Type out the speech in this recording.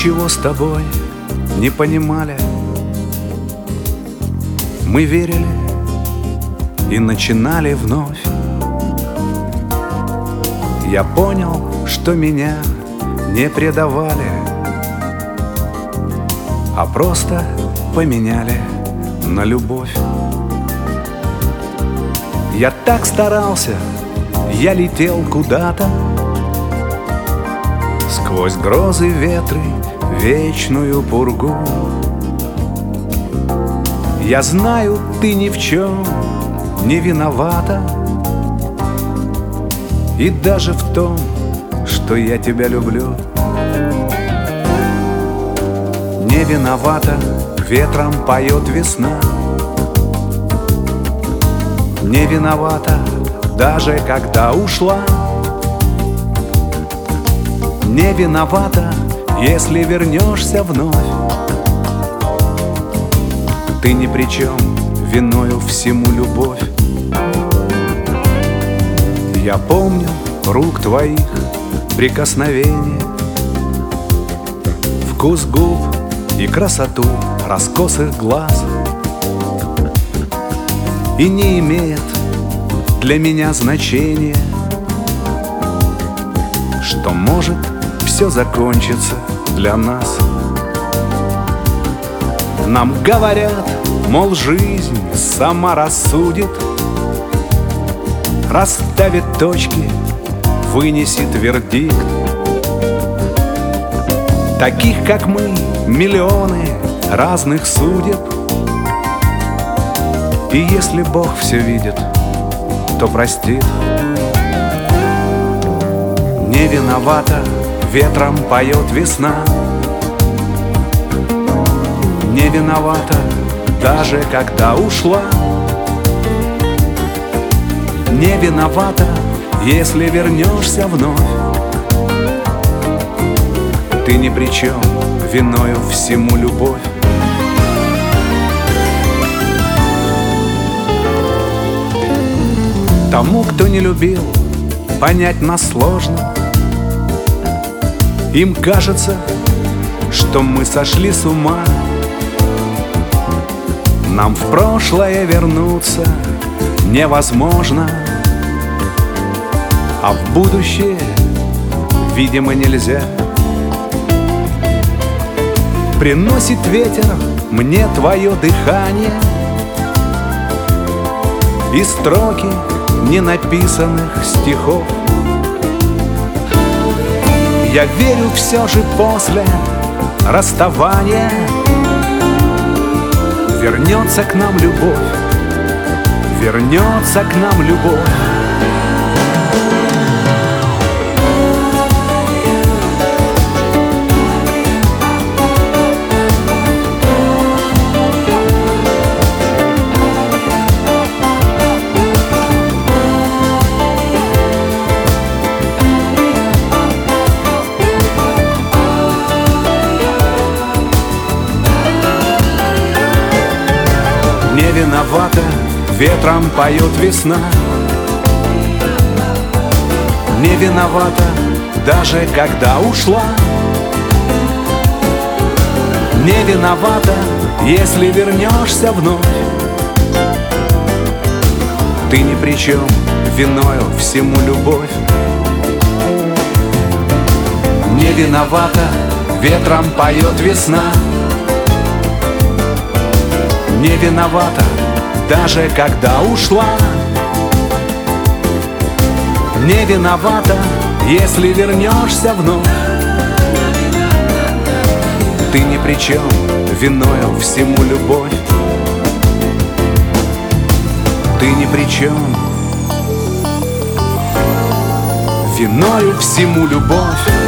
ничего с тобой не понимали. Мы верили и начинали вновь. Я понял, что меня не предавали, а просто поменяли на любовь. Я так старался, я летел куда-то сквозь грозы, ветры, вечную пургу. Я знаю, ты ни в чем не виновата, и даже в том, что я тебя люблю. Не виновата, ветром поет весна. Не виновата, даже когда ушла. Не виновата, если вернешься вновь. Ты ни при чем, виною всему любовь. Я помню рук твоих прикосновения, вкус губ и красоту раскосых глаз. И не имеет для меня значения, что может все закончиться для нас. Нам говорят, мол, жизнь сама рассудит, расставит точки, вынесет вердикт. Таких, как мы, миллионы разных судеб. И если Бог все видит, то простит. Не виновата, ветром поет весна. Не виновата, даже когда ушла. Не виновата, если вернешься вновь. Ты ни при чем, виною всему любовь. Тому, кто не любил, понять нас сложно. Им кажется, что мы сошли с ума. Нам в прошлое вернуться невозможно, а в будущее, видимо, нельзя. Приносит ветер мне твое дыхание и строки ненаписанных стихов. Я верю, все же после расставания вернется к нам любовь, вернется к нам любовь. Не виновата, ветром поет весна. Не виновата, даже когда ушла. Не виновата, если вернешься вновь. Ты ни при чем, виною всему любовь. Не виновата, ветром поет весна. Не виновата, даже когда ушла. Не виновата, если вернешься вновь. Ты ни при чем, виною всему любовь. Ты ни при чем, виною всему любовь.